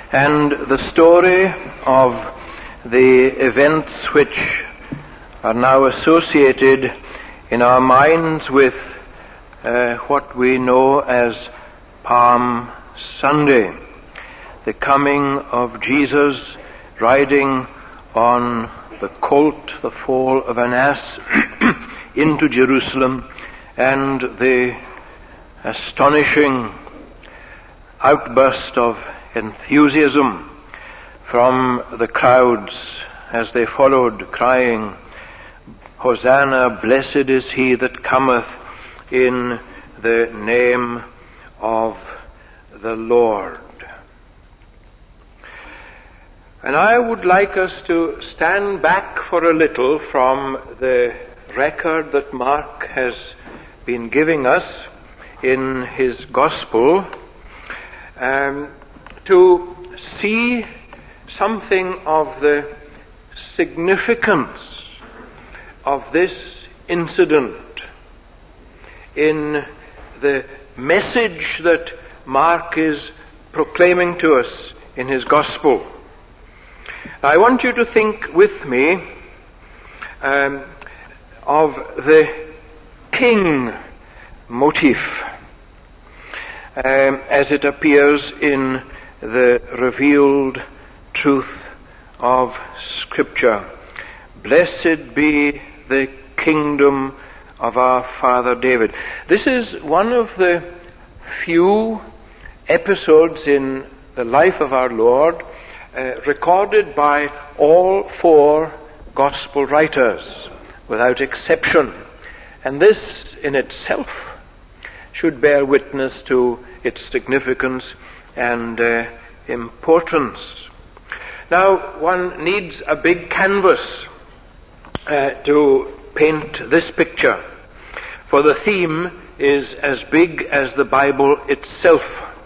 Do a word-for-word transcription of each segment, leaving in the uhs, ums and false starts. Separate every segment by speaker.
Speaker 1: And the story of the events which are now associated in our minds with uh, what we know as Palm Sunday, the coming of Jesus riding on the colt, the foal of an ass, into Jerusalem, and the astonishing outburst of enthusiasm from the crowds as they followed, crying, "Hosanna, blessed is he that cometh in the name of the Lord." And I would like us to stand back for a little from the record that Mark has been giving us in his Gospel, um, to see something of the significance of this incident in the message that Mark is proclaiming to us in his Gospel. I want you to think with me um, of the king motif um, as it appears in the revealed truth of Scripture. Blessed be the kingdom of our father David. This is one of the few episodes in the life of our Lord uh, recorded by all four gospel writers, without exception. And this in itself should bear witness to its significance and uh, importance. Now, one needs a big canvas uh, to paint this picture, for the theme is as big as the Bible itself.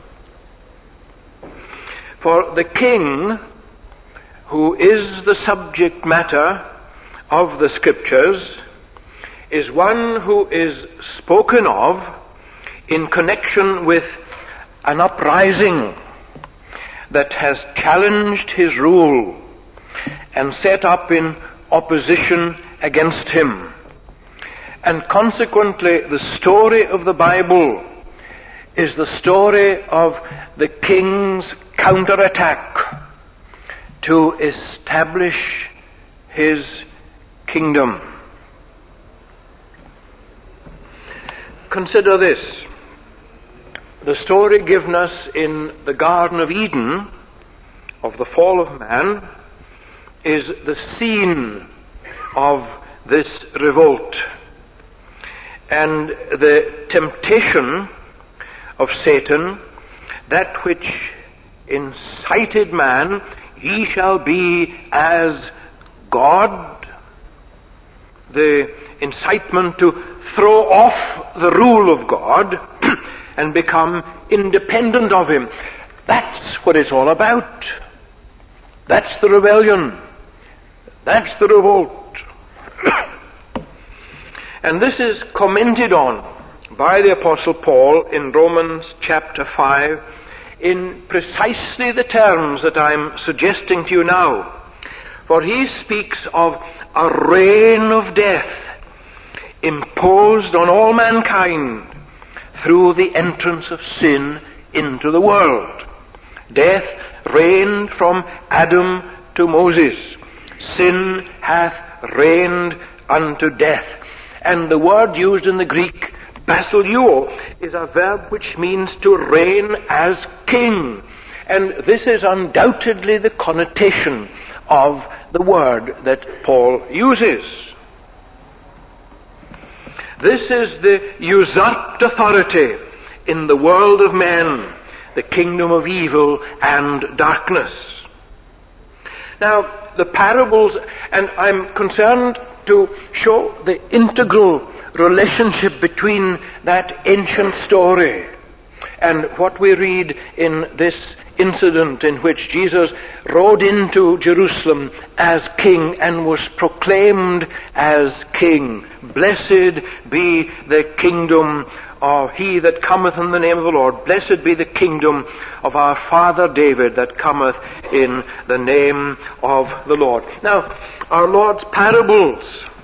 Speaker 1: For the king, who is the subject matter of the Scriptures, is one who is spoken of in connection with an uprising that has challenged his rule and set up in opposition against him. And consequently, the story of the Bible is the story of the king's counterattack to establish his kingdom. Consider this. The story given us in the Garden of Eden of the fall of man is the scene of this revolt. And the temptation of Satan, that which incited man, "Ye shall be as God," the incitement to throw off the rule of God and become independent of him. That's what it's all about. That's the rebellion. That's the revolt. And this is commented on by the Apostle Paul in Romans chapter five in precisely the terms that I'm suggesting to you now. For he speaks of a reign of death imposed on all mankind through the entrance of sin into the world. Death reigned from Adam to Moses. Sin hath reigned unto death. And the word used in the Greek, basileio, is a verb which means to reign as king. And this is undoubtedly the connotation of the word that Paul uses. This is the usurped authority in the world of men, the kingdom of evil and darkness. Now, the parables, and I'm concerned to show the integral relationship between that ancient story and what we read in this incident in which Jesus rode into Jerusalem as king and was proclaimed as king. Blessed be the kingdom of he that cometh in the name of the Lord. Blessed be the kingdom of our father David that cometh in the name of the Lord. Now, our Lord's parables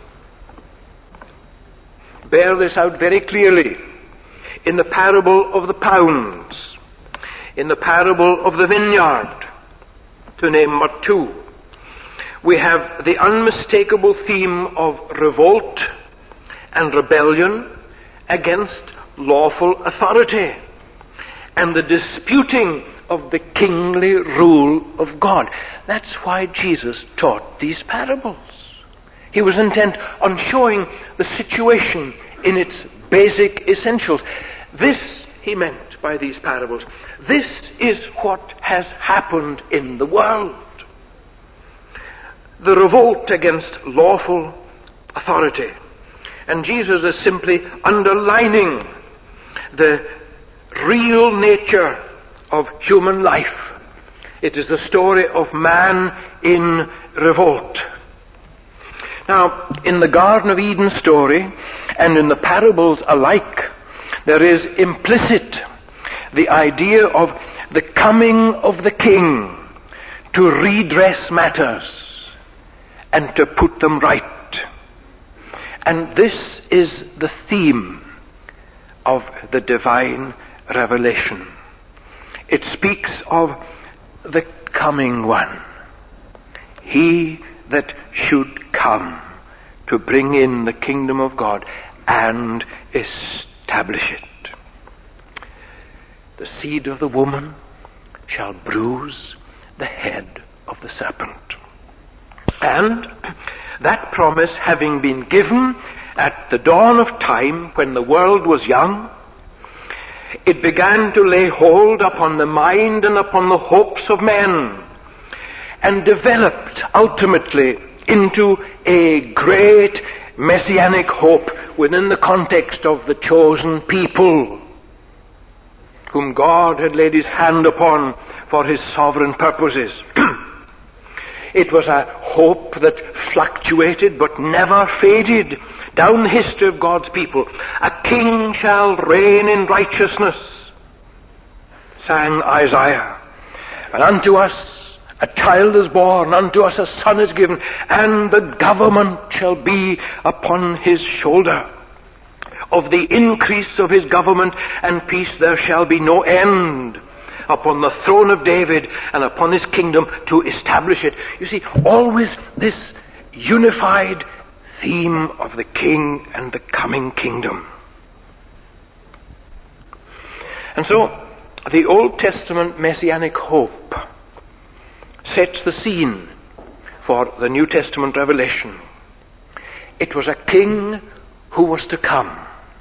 Speaker 1: bear this out very clearly. In the parable of the pounds, in the parable of the vineyard, to name but two, we have the unmistakable theme of revolt and rebellion against lawful authority, and the disputing of the kingly rule of God. That's why Jesus taught these parables. He was intent on showing the situation in its basic essentials. This, he meant by these parables, this is what has happened in the world. The revolt against lawful authority. And Jesus is simply underlining the real nature of human life. It is the story of man in revolt. Now, in the Garden of Eden story and in the parables alike, there is implicit the idea of the coming of the king to redress matters and to put them right. And this is the theme of the divine revelation. It speaks of the coming one, he that should come to bring in the kingdom of God and establish it. The seed of the woman shall bruise the head of the serpent. And that promise having been given at the dawn of time when the world was young, it began to lay hold upon the mind and upon the hopes of men, and developed ultimately into a great messianic hope within the context of the chosen people whom God had laid his hand upon for his sovereign purposes. It was a hope that fluctuated but never faded down the history of God's people. A king shall reign in righteousness, sang Isaiah. And unto us a child is born, unto us a son is given, and the government shall be upon his shoulder. Of the increase of his government and peace there shall be no end, upon the throne of David and upon his kingdom to establish it. You see, always this unified theme of the king and the coming kingdom. And so, the Old Testament messianic hope sets the scene for the New Testament revelation. It was a king who was to come.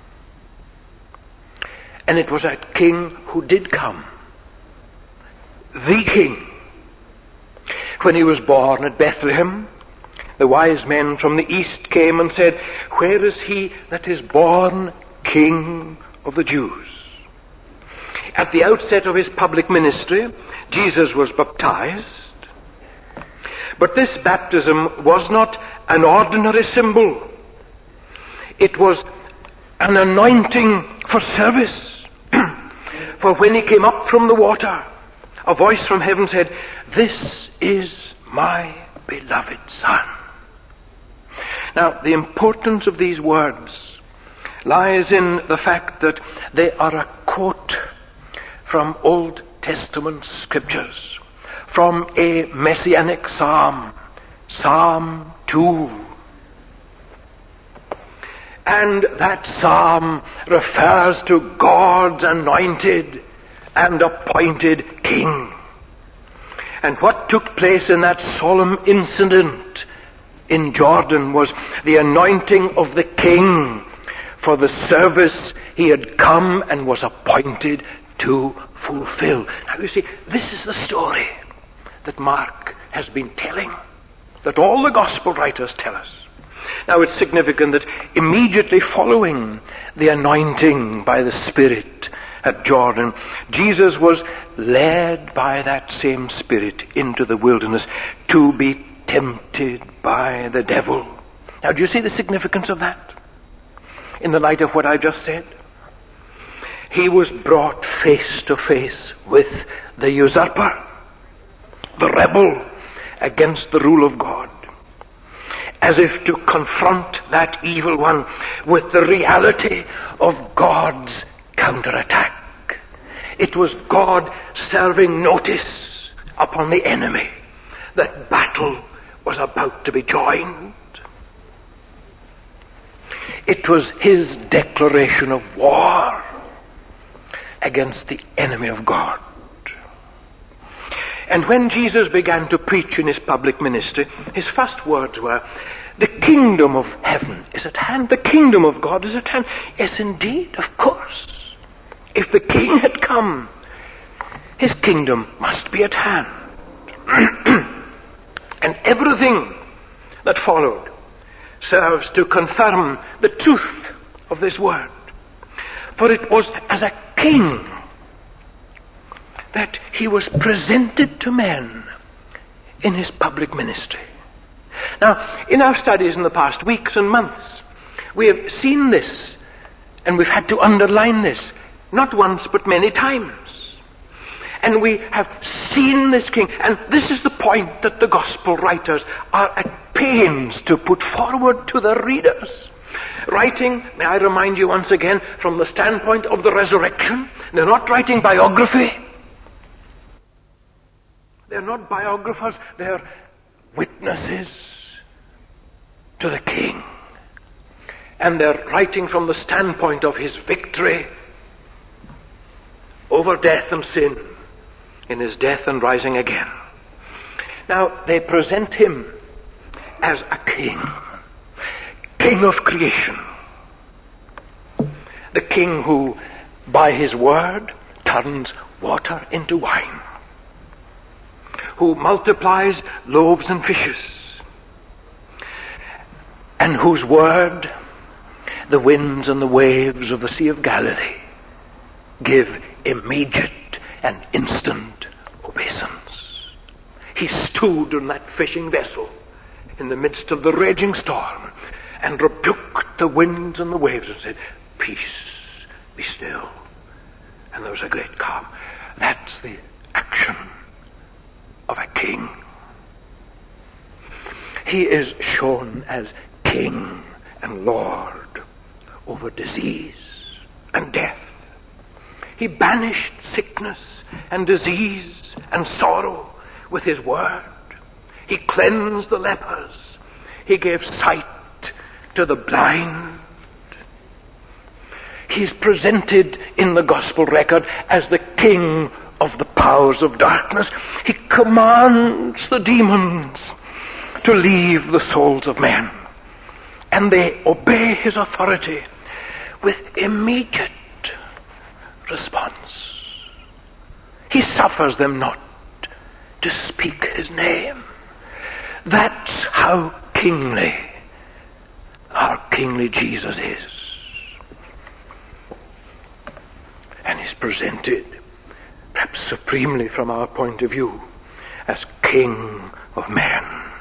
Speaker 1: And it was a king who did come. The king. When he was born at Bethlehem, the wise men from the east came and said, "Where is he that is born King of the Jews?" At the outset of his public ministry, Jesus was baptized. But this baptism was not an ordinary symbol. It was an anointing for service. For when he came up from the water, a voice from heaven said, "This is my beloved Son." Now, the importance of these words lies in the fact that they are a quote from Old Testament scriptures, from a messianic psalm, Psalm two. And that psalm refers to God's anointed and appointed king. And what took place in that solemn incident in Jordan was the anointing of the king for the service he had come and was appointed to fulfill. Now you see, this is the story that Mark has been telling, that all the gospel writers tell us. Now it's significant that immediately following the anointing by the Spirit at Jordan, Jesus was led by that same Spirit into the wilderness to be tempted by the devil. Now, do you see the significance of that in the light of what I just said? He was brought face to face with the usurper, the rebel against the rule of God, as if to confront that evil one with the reality of God's counterattack. It was God serving notice upon the enemy that battle was about to be joined. It was his declaration of war against the enemy of God. And when Jesus began to preach in his public ministry, his first words were, "The kingdom of heaven is at hand. The kingdom of God is at hand." Yes, indeed, of course. If the king had come, his kingdom must be at hand. And everything that followed serves to confirm the truth of this word. For it was as a king that he was presented to men in his public ministry. Now, in our studies in the past weeks and months, we have seen this, and we've had to underline this, not once but many times. And we have seen this king, and this is the point that the gospel writers are at pains to put forward to their readers. Writing, may I remind you once again, from the standpoint of the resurrection. They're not writing biography. They're not biographers, they're witnesses to the king. And they're writing from the standpoint of his victory over death and sin in his death and rising again. Now, they present him as a king, king of creation, the king who, by his word, turns water into wine, who multiplies loaves and fishes, and whose word the winds and the waves of the Sea of Galilee give immediate and instant obeisance. He stood in that fishing vessel in the midst of the raging storm and rebuked the winds and the waves and said, "Peace, be still." And there was a great calm. That's the action of a king. He is shown as king and lord over disease and death. He banished sickness and disease and sorrow with his word. He cleansed the lepers. He gave sight to the blind. He's presented in the gospel record as the king of the powers of darkness. He commands the demons to leave the souls of men, and they obey his authority with immediate response. He suffers them not to speak his name. That's how kingly our kingly Jesus is. And he's presented, perhaps supremely from our point of view, as King of men.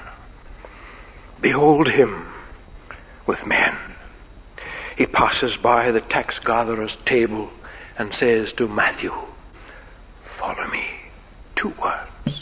Speaker 1: Behold him with men. He passes by the tax gatherer's table and says to Matthew, "Follow me." Two words.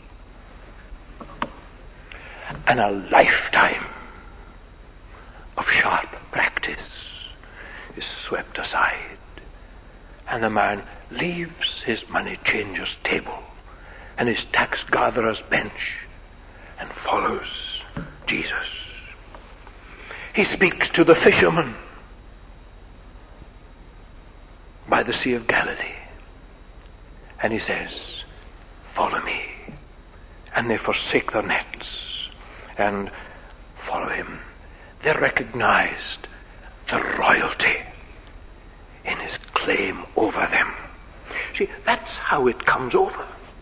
Speaker 1: And a lifetime of sharp practice is swept aside. And the man leaves his money changer's table and his tax gatherer's bench and follows Jesus. He speaks to the fishermen by the Sea of Galilee, and he says, "Follow me." And they forsake their nets and follow him. They recognized the royalty in his claim over them. See, that's how it comes over.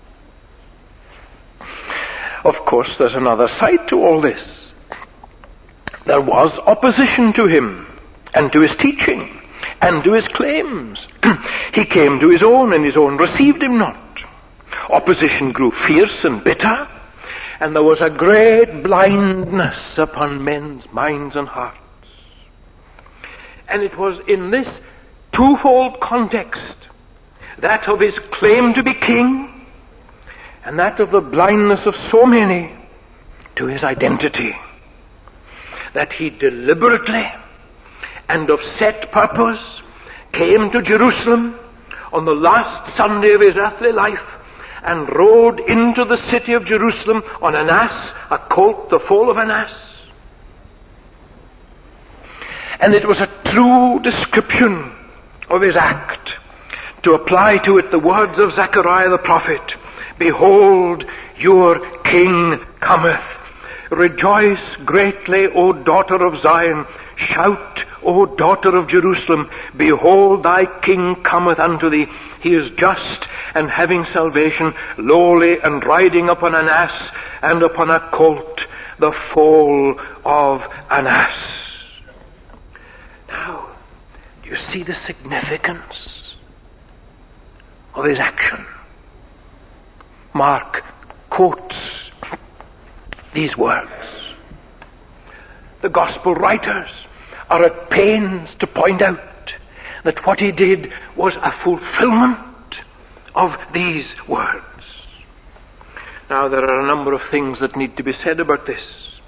Speaker 1: Of course, there's another side to all this. There was opposition to him and to his teaching and to his claims. He came to his own, and his own received him not. Opposition grew fierce and bitter, and there was a great blindness upon men's minds and hearts. And it was in this twofold context, that of his claim to be king, and that of the blindness of so many to his identity, that he deliberately and of set purpose came to Jerusalem on the last Sunday of his earthly life and rode into the city of Jerusalem on an ass, a colt, the foal of an ass. And it was a true description of his act, to apply to it the words of Zechariah the prophet, "Behold, your king cometh. Rejoice greatly, O daughter of Zion. Shout, O daughter of Jerusalem. Behold, thy king cometh unto thee. He is just and having salvation, lowly and riding upon an ass and upon a colt, the foal of an ass." Now, do you see the significance of his action? Mark quotes these words. The gospel writers are at pains to point out that what he did was a fulfillment of these words. Now, there are a number of things that need to be said about this.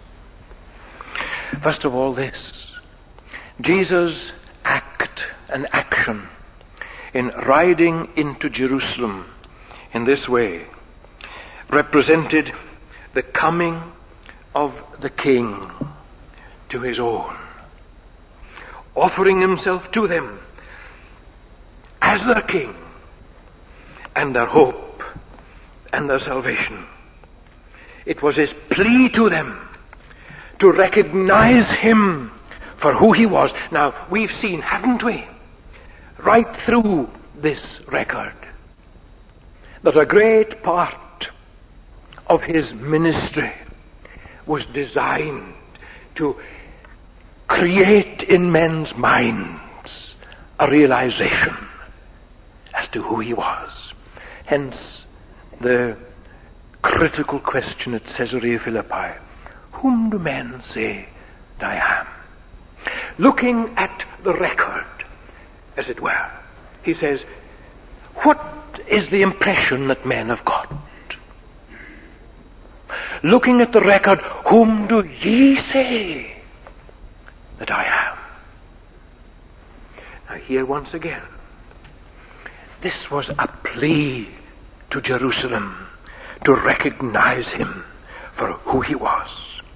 Speaker 1: First of all, this. Jesus' act and action in riding into Jerusalem in this way represented the coming of the king to his own, offering himself to them as their king and their hope and their salvation. It was his plea to them to recognize him for who he was. Now, we've seen, haven't we, right through this record, that a great part of his ministry was designed to create in men's minds a realization as to who he was. Hence, the critical question at Caesarea Philippi, "Whom do men say that I am?" Looking at the record, as it were, he says, what is the impression that men have got? Looking at the record, whom do ye say that I am? Now here once again, this was a plea to Jerusalem to recognize him for who he was.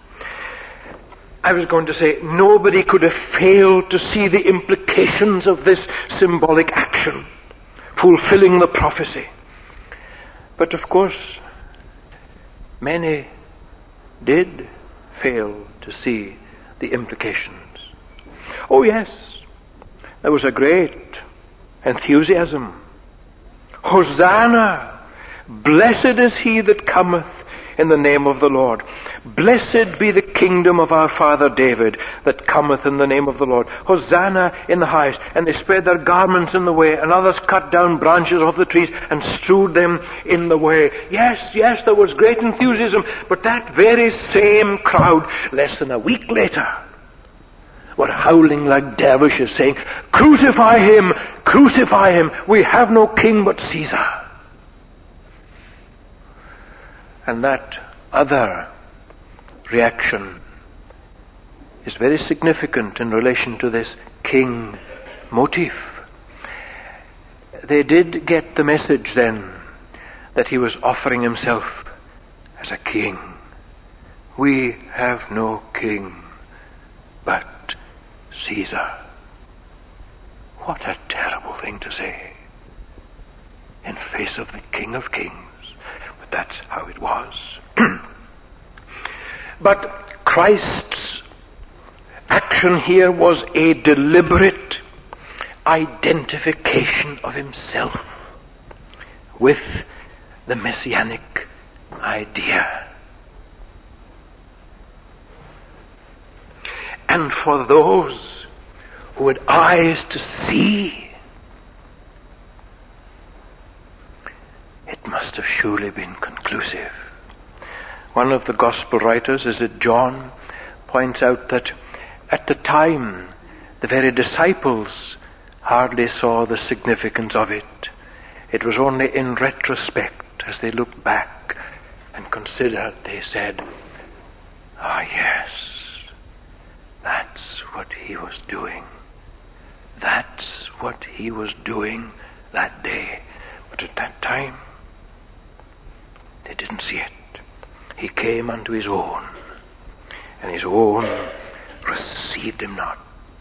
Speaker 1: I was going to say, nobody could have failed to see the implications of this symbolic action, fulfilling the prophecy. But of course, many did fail to see the implications. Oh yes, there was a great enthusiasm. Hosanna! Blessed is he that cometh in the name of the Lord. Blessed be the kingdom of our father David that cometh in the name of the Lord. Hosanna in the highest. And they spread their garments in the way, and others cut down branches of the trees and strewed them in the way. Yes, yes, there was great enthusiasm, but that very same crowd, less than a week later, were howling like dervishes, saying, "Crucify him! Crucify him! We have no king but Caesar." And that other reaction is very significant in relation to this king motif. They did get the message then that he was offering himself as a king. We have no king but Caesar. What a terrible thing to say in face of the King of Kings. But that's how it was. But Christ's action here was a deliberate identification of himself with the messianic idea. And for those who had eyes to see. It must have surely been conclusive. One of the gospel writers, is it John, points out that at the time the very disciples hardly saw the significance of it. It was only in retrospect, as they looked back and considered, they said, ah, yes, that's what he was doing. That's what he was doing that day. But at that time, they didn't see it. He came unto his own, and his own received him not.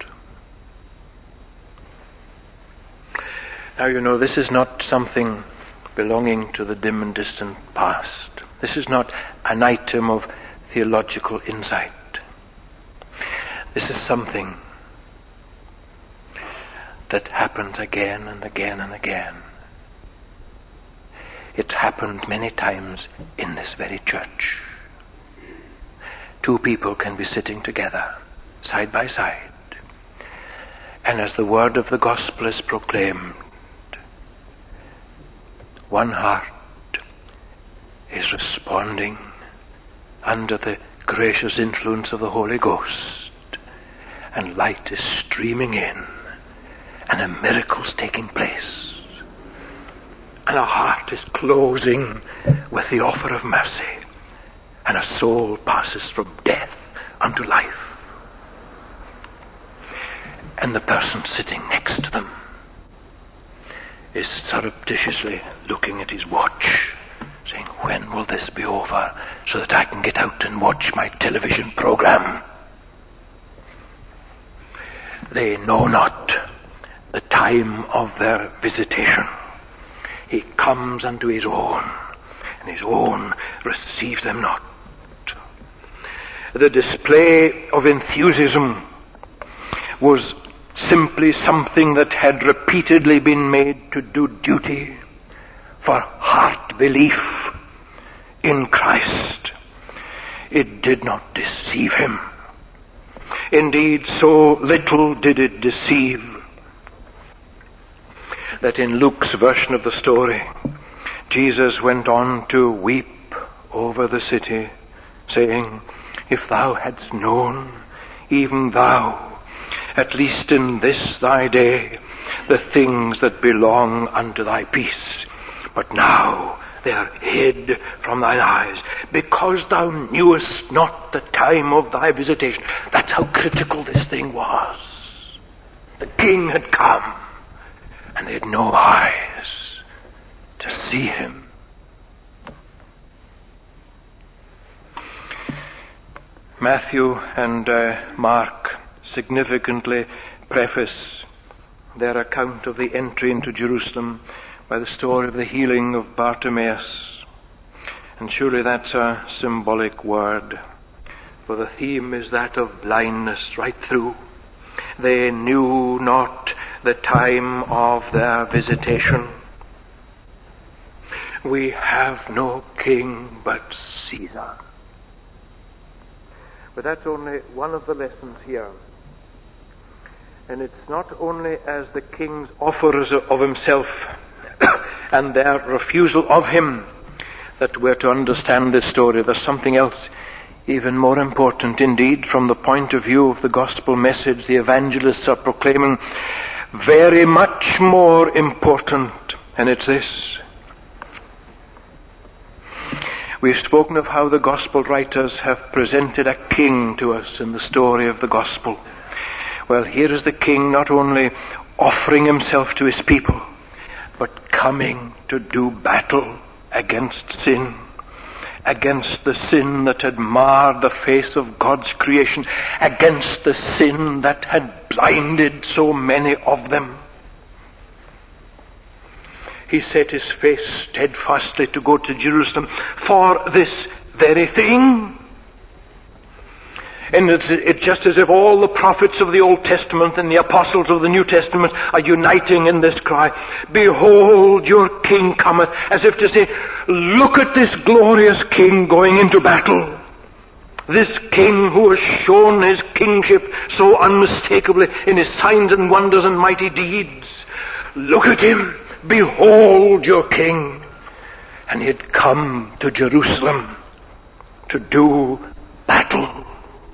Speaker 1: Now, you know, this is not something belonging to the dim and distant past. This is not an item of theological insight. This is something that happens again and again and again. It's happened many times in this very church. Two people can be sitting together, side by side, and as the word of the gospel is proclaimed, one heart is responding under the gracious influence of the Holy Ghost, and light is streaming in, and a miracle's taking place, and a heart is closing with the offer of mercy, and a soul passes from death unto life. And the person sitting next to them is surreptitiously looking at his watch, saying, when will this be over so that I can get out and watch my television program? They know not the time of their visitation. He comes unto his own, and his own receives them not. The display of enthusiasm was simply something that had repeatedly been made to do duty for heart belief in Christ. It did not deceive him. Indeed, so little did it deceive that in Luke's version of the story, Jesus went on to weep over the city, saying, if thou hadst known, even thou, at least in this thy day, the things that belong unto thy peace. But now they are hid from thine eyes, because thou knewest not the time of thy visitation. That's how critical this thing was. The king had come, and they had no eyes to see him. Matthew and uh, Mark significantly preface their account of the entry into Jerusalem by the story of the healing of Bartimaeus. And surely that's a symbolic word, for the theme is that of blindness right through. They knew not the time of their visitation. We have no king but Caesar. But that's only one of the lessons here. And it's not only as the king's offers of himself and their refusal of him that we're to understand this story. There's something else even more important. Indeed, from the point of view of the gospel message the evangelists are proclaiming, very much more important, and it's this. We've spoken of how the gospel writers have presented a king to us in the story of the gospel. Well, here is the king not only offering himself to his people, but coming to do battle against sin, against the sin that had marred the face of God's creation, against the sin that had blinded so many of them. He set his face steadfastly to go to Jerusalem for this very thing. And it's, it's just as if all the prophets of the Old Testament and the apostles of the New Testament are uniting in this cry, behold, your king cometh, as if to say, look at this glorious king going into battle. This king who has shown his kingship so unmistakably in his signs and wonders and mighty deeds. Look at him. Behold your king. And he had come to Jerusalem to do battle.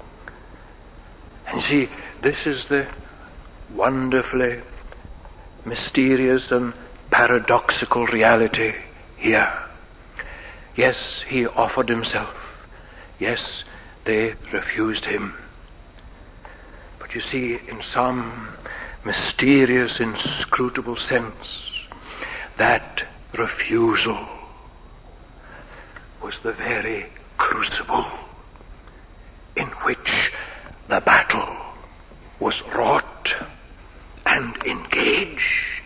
Speaker 1: And see, this is the wonderfully mysterious and paradoxical reality here. Yes, he offered himself. Yes, they refused him. But you see, in some mysterious, inscrutable sense, that refusal was the very crucible in which the battle was wrought and engaged.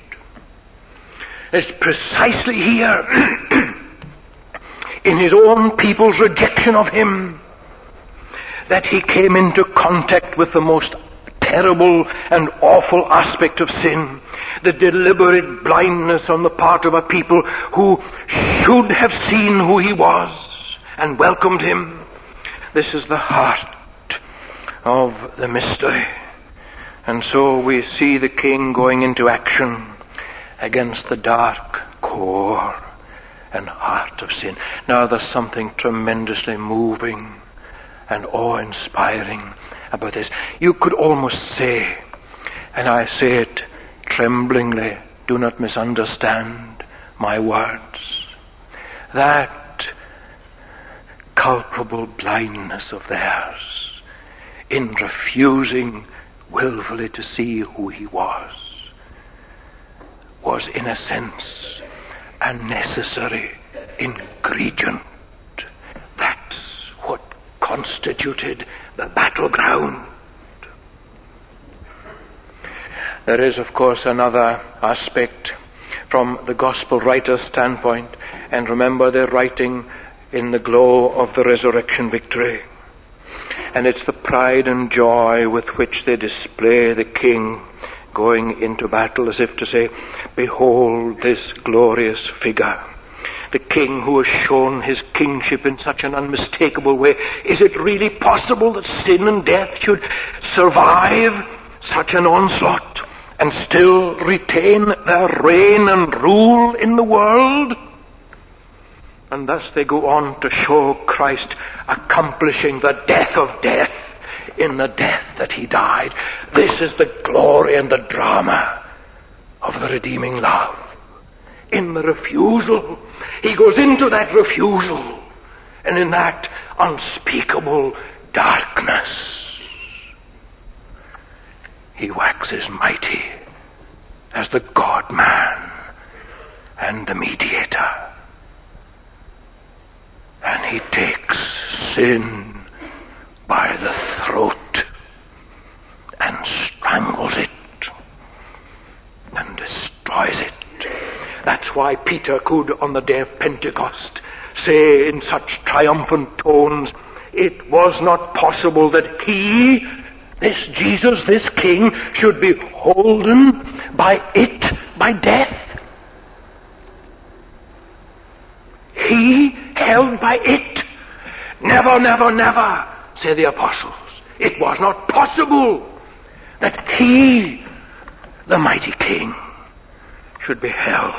Speaker 1: It's precisely here, in his own people's rejection of him, that he came into contact with the most terrible and awful aspect of sin, the deliberate blindness on the part of a people who should have seen who he was and welcomed him. This is the heart of the mystery. And so we see the king going into action against the dark core and heart of sin. Now there's something tremendously moving and awe-inspiring about this. You could almost say, and I say it tremblingly, do not misunderstand my words, that culpable blindness of theirs in refusing willfully to see who he was, was in a sense a necessary ingredient. That's what constituted the battleground. There is, of course, another aspect from the gospel writer's standpoint, and remember they're writing in the glow of the resurrection victory. And it's the pride and joy with which they display the king going into battle, as if to say, behold this glorious figure, the king who has shown his kingship in such an unmistakable way. Is it really possible that sin and death should survive such an onslaught and still retain their reign and rule in the world? And thus they go on to show Christ accomplishing the death of death in the death that he died. This is the glory and the drama of the redeeming love. In the refusal, he goes into that refusal, and in that unspeakable darkness, he waxes mighty as the God-man and the mediator. And he takes sin by the throat and strangles it and destroys it. That's why Peter could, on the day of Pentecost, say in such triumphant tones, it was not possible that he, this Jesus, this king, should be holden by it, by death. He held by it. Never, never, never, say the apostles. It was not possible that he, the mighty king, should be held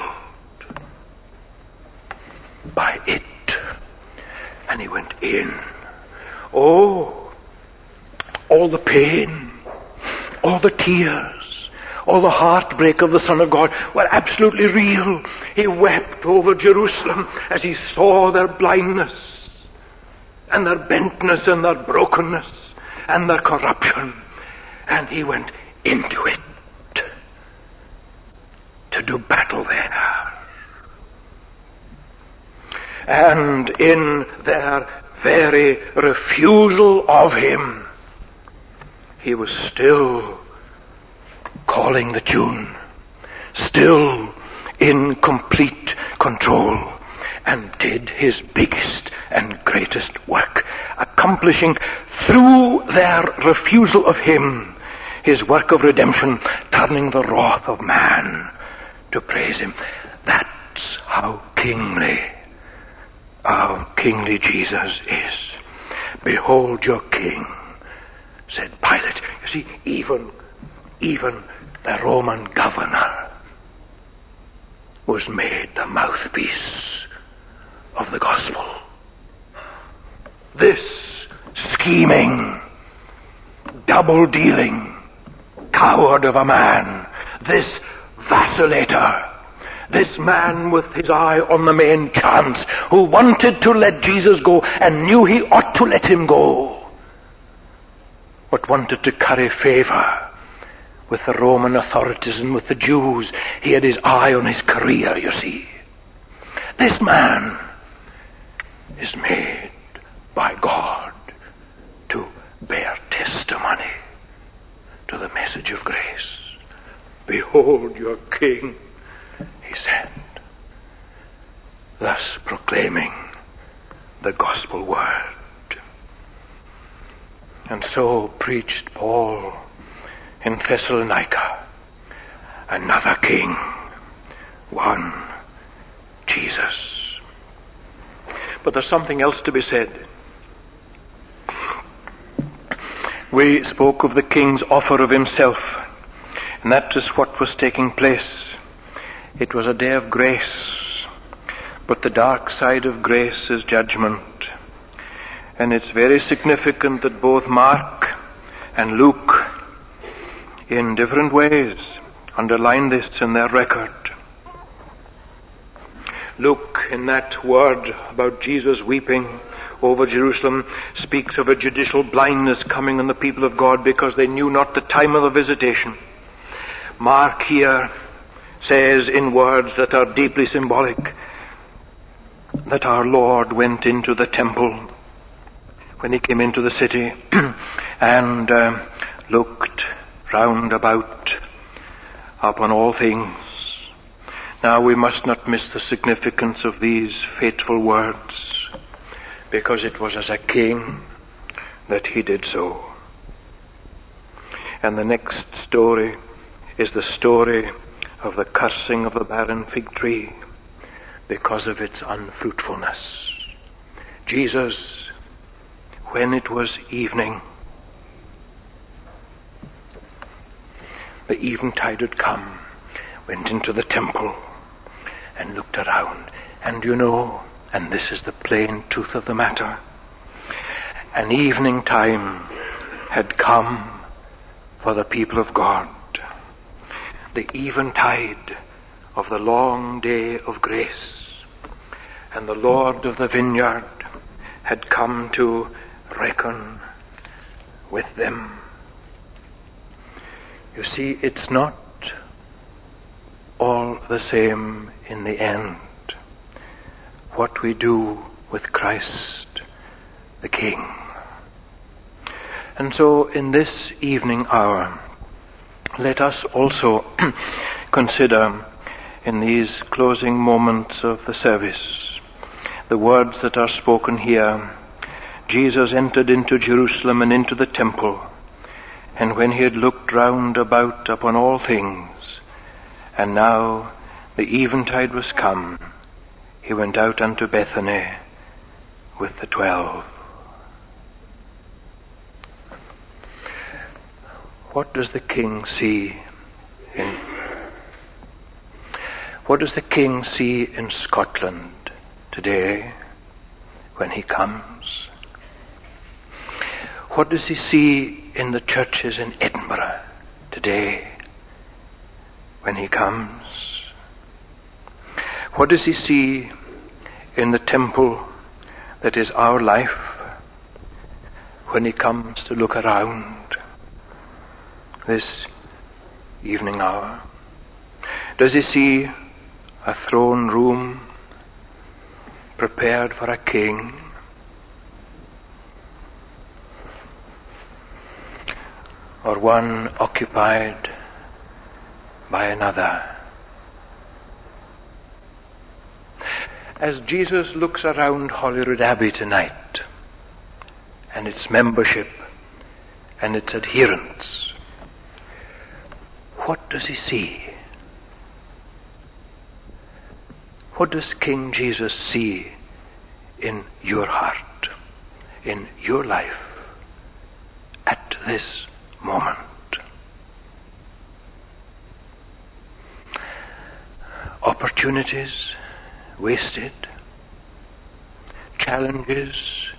Speaker 1: by it. And he went in. Oh, all the pain, all the tears, all the heartbreak of the Son of God were absolutely real. He wept over Jerusalem as he saw their blindness and their bentness and their brokenness and their corruption. And he went into it to do battle there. And in their very refusal of him, he was still calling the tune, still in complete control, and did his biggest and greatest work, accomplishing through their refusal of him his work of redemption, turning the wrath of man to praise him. That's how kingly our kingly Jesus is. "Behold your king," said Pilate. You see, even, even the Roman governor was made the mouthpiece of the gospel. This scheming, double-dealing coward of a man, this vacillator, this man with his eye on the main chance, who wanted to let Jesus go and knew he ought to let him go, but wanted to curry favor with the Roman authorities and with the Jews. He had his eye on his career, you see. This man is made by God to bear testimony to the message of grace. "Behold your king," he said, thus proclaiming the gospel word. And so preached Paul in Thessalonica, another king, one Jesus. But there's something else to be said. We spoke of the king's offer of himself, and that is what was taking place. It was a day of grace, but the dark side of grace is judgment. And it's very significant that both Mark and Luke, in different ways, underline this in their record. Luke, in that word about Jesus weeping over Jerusalem, speaks of a judicial blindness coming on the people of God because they knew not the time of the visitation. Mark here says in words that are deeply symbolic that our Lord went into the temple when he came into the city and uh, looked round about upon all things. Now we must not miss the significance of these fateful words, because it was as a king that he did so. And the next story is the story of the cursing of the barren fig tree because of its unfruitfulness. Jesus, when it was evening, the eventide had come, went into the temple and looked around. And you know, and this is the plain truth of the matter, an evening time had come for the people of God. The eventide of the long day of grace. And the Lord of the vineyard had come to reckon with them. You see, it's not all the same in the end what we do with Christ the King. And so in this evening hour, let us also consider in these closing moments of the service the words that are spoken here. Jesus entered into Jerusalem and into the temple, and when he had looked round about upon all things, and now the eventide was come, he went out unto Bethany with the twelve. What does the king see in what does the king see in Scotland today when he comes? What does he see in the churches in Edinburgh today when he comes? What does he see in the temple that is our life when he comes to look around this evening hour? Does he see a throne room prepared for a king? Or one occupied by another? As Jesus looks around Holyrood Abbey tonight and its membership and its adherents, what does he see? What does King Jesus see in your heart, in your life at this moment. Opportunities wasted, challenges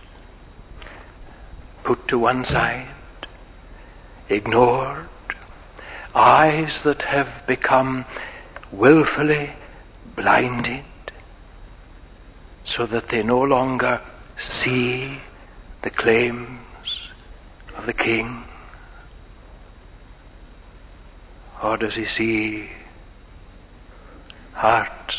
Speaker 1: put to one side, ignored, eyes that have become willfully blinded so that they no longer see the claims of the King. Or does he see hearts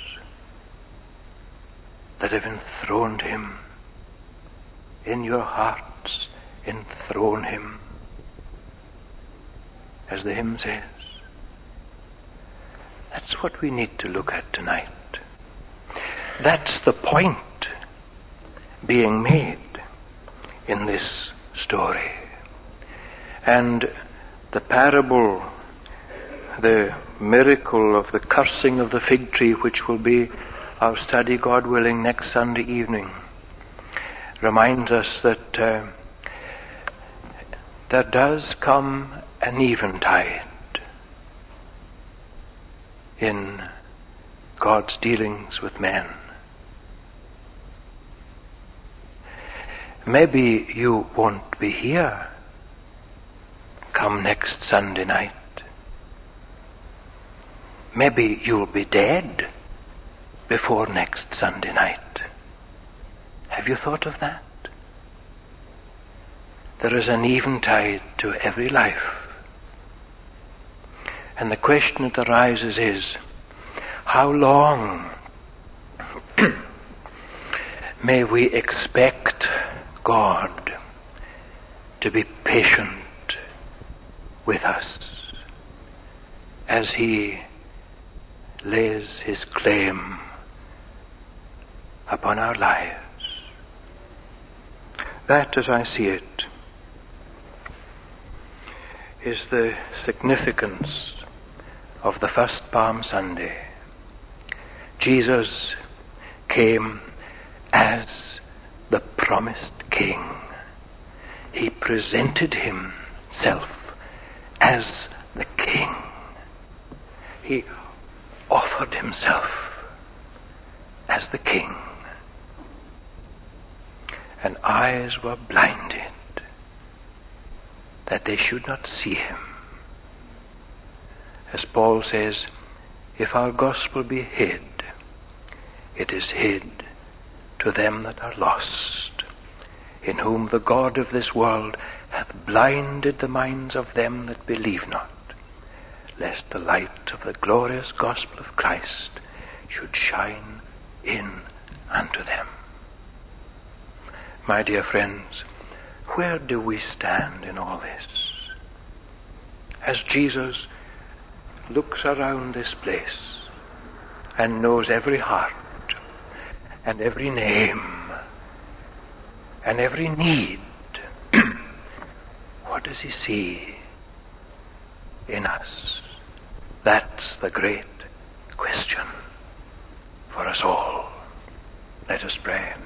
Speaker 1: that have enthroned him? In your hearts enthrone him, as the hymn says. That's what we need to look at tonight. That's the point being made in this story. And the parable, the miracle of the cursing of the fig tree, which will be our study, God willing, next Sunday evening, reminds us that uh, there does come an eventide in God's dealings with men. Maybe you won't be here come next Sunday night. Maybe you'll be dead before next Sunday night. Have you thought of that? There is an eventide to every life. And the question that arises is, how long may we expect God to be patient with us as he lays his claim upon our lives? That, as I see it, is the significance of the first Palm Sunday. Jesus came as the promised King. He presented himself as the King. He offered himself as the King. And eyes were blinded that they should not see him. As Paul says, if our gospel be hid, it is hid to them that are lost, in whom the God of this world hath blinded the minds of them that believe not, lest the light of the glorious gospel of Christ should shine in unto them. My dear friends, where do we stand in all this? As Jesus looks around this place and knows every heart and every name and every need, what does he see in us? That's the great question for us all. Let us pray.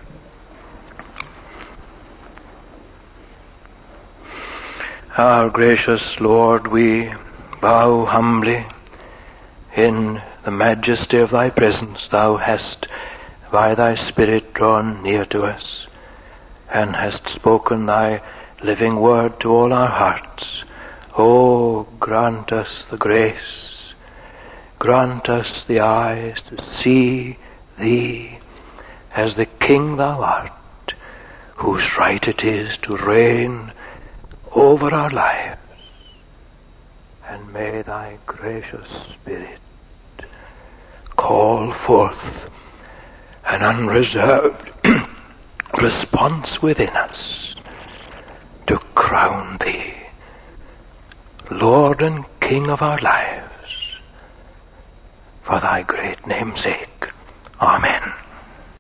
Speaker 1: Our gracious Lord, we bow humbly in the majesty of thy presence. Thou hast by thy Spirit drawn near to us and hast spoken thy living word to all our hearts. Oh, grant us the grace, grant us the eyes to see thee as the King thou art, whose right it is to reign over our lives. And may thy gracious Spirit call forth an unreserved response within us to crown thee Lord and King of our lives, for thy great name's sake. Amen.